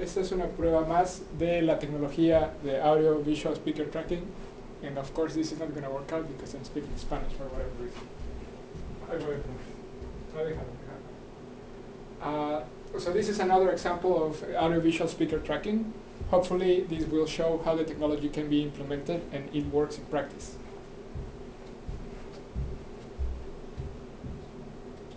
esta es una prueba más de la tecnología de audio visual speaker tracking. And of course, this is not going to work out because I'm speaking Spanish for whatever reason. So this is another example of audio-visual speaker tracking. Hopefully, this will show how the technology can be implemented and it works in practice.